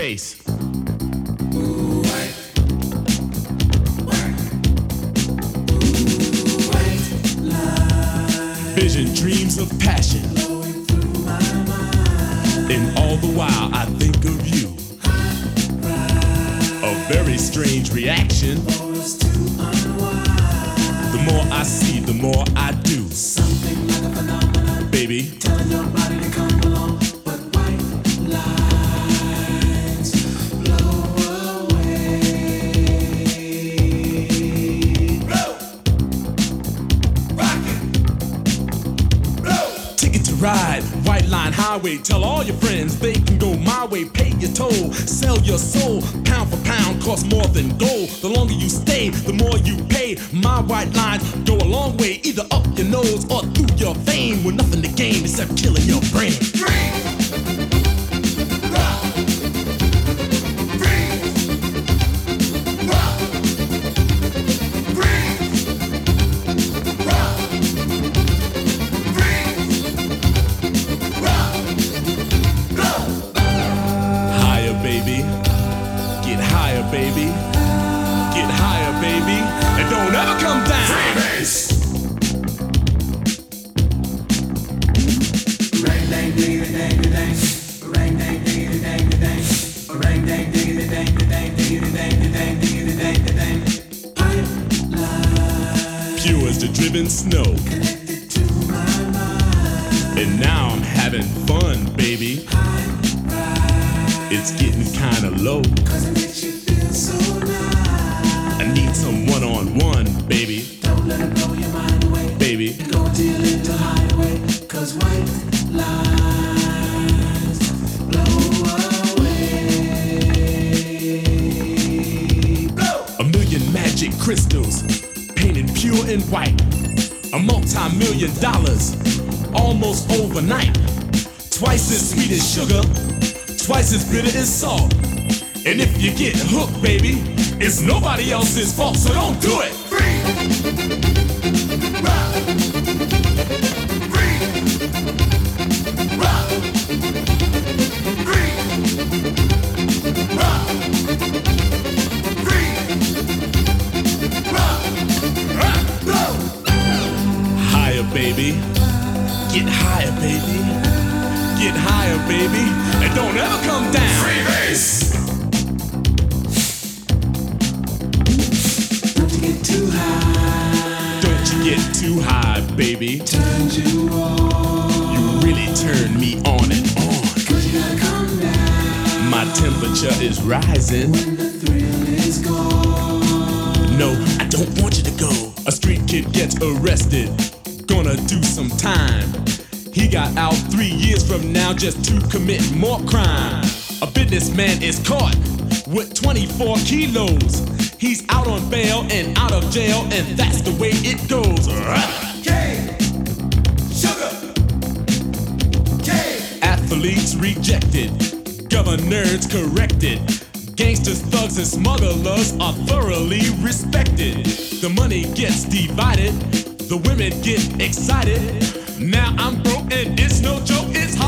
bass. Vision, dreams of passion, and all the while I think of you. A very strange reaction. The more I see, the more I do. Something like a phenomenon, baby. Telling your body to come along, but white lines blow away. Blow, rockin', blow. Ticket to ride, white line highway. Tell all your friends they can go my way. Pay your toll, sell your soul. Pound for pound, costs more than gold. The longer you stay, the more you pay. My white lines go a long way, either up your nose or through your vein, with nothing to gain except killing your brain. Higher, baby. Get higher, baby. Get higher, baby. And don't ever come down. Freebase. Rang dang diggity dang dang. Rang dang diggity dang dang. Rang dang diggity dang dang diggity dang dang diggity dang dang. Pipeline. Pure as the driven snow. Connected to my mind. And now I'm having fun, baby. It's getting kinda low. 'Cause it makes you feel so nice. I need some one-on-one, baby. Don't let it blow your mind away, baby. Go till a little highway, 'cause white lines blow away. Blow. A million magic crystals, painted pure and white. A multi-million dollars, almost overnight. Twice as sweet as sugar, twice as bitter as salt. And if you get hooked, baby, it's nobody else's fault, so don't do it. Free. Rock. Free. Rock. Free. Rock. Free. Rock. Rock. Blow. Higher, baby. Get higher, baby. Get higher, baby. And don't ever come down. Freebase. Don't you get too high. Don't you get too high, baby. Turns you on. You really turn me on and on. 'Cause you gotta come down. My temperature is rising. When the thrill is gone. No, I don't want you to go. A street kid gets arrested. Gonna do some time. He got out 3 years from now just to commit more crime. A businessman is caught with 24 kilos. He's out on bail and out of jail, and that's the way it goes. K, sugar, K. Athletes rejected, governors corrected. Gangsters, thugs, and smugglers are thoroughly respected. The money gets divided, the women get excited. Now I'm broke and it's no joke, it's hard.